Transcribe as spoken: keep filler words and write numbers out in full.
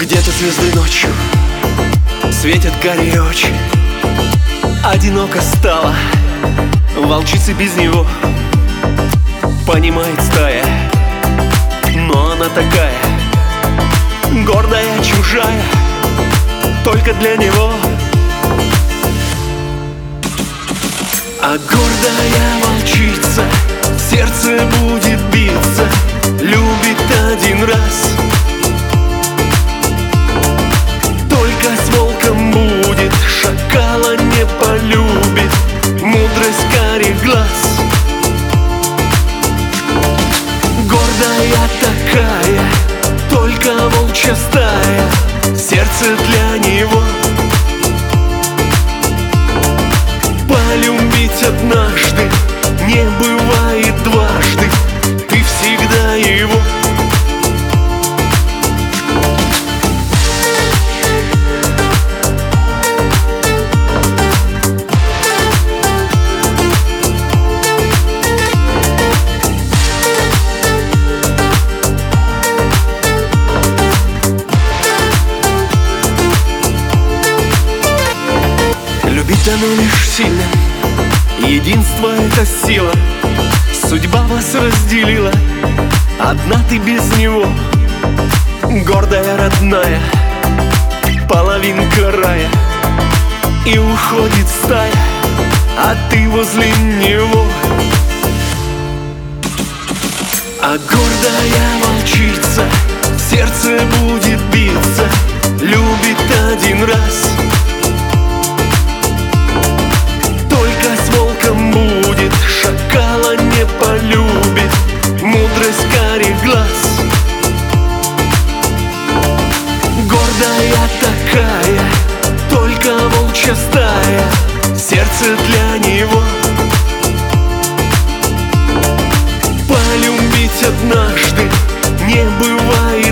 Где-то звезды ночью светят горячо. Одиноко стало волчице без него. Понимает стая, но она такая гордая, чужая, только для него. А гордая волчица в сердце будет биться, любит один раз. Только с волком будет, шакала не полюбит, мудрость карих глаз. Гордая такая, только волчья стая, сердце для него. Полюбить однажды не бывает дважды, ты всегда его. Любить дано лишь сильно, единство — это сила. Судьба вас разделила, одна ты без него. Гордая, родная, половинка рая, и уходит стая, а ты возле него. А гордая волчица в сердце будет биться, любит один раз. Будет, шакала не полюбит, мудрость карих глаз. Гордая такая, только волчья стая, сердце для него. Полюбить однажды не бывает